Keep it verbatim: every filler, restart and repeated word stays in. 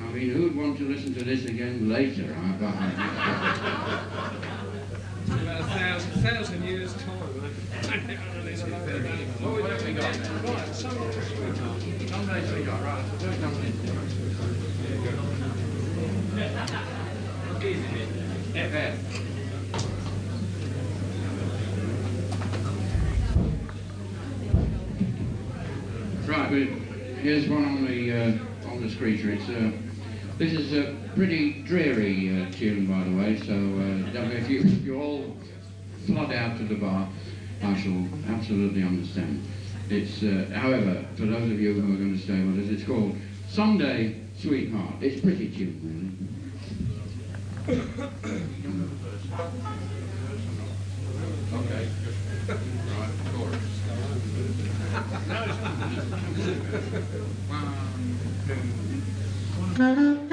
I mean, who'd want to listen to this again later? I, About a thousand, thousand years' time. What have we got now? Right, Someday Sweetheart. Someday Sweetheart, right. So do something. F F. Right, well, here's one on the uh, on the screecher. It's uh, this is a pretty dreary uh, tune, by the way. So uh, if you if you all flood out to the bar, I shall absolutely understand. It's uh, however, for those of you who are going to stay with us, it's called "Someday, Sweetheart." It's a pretty tune, really. Okay. Right, chorus. One, two.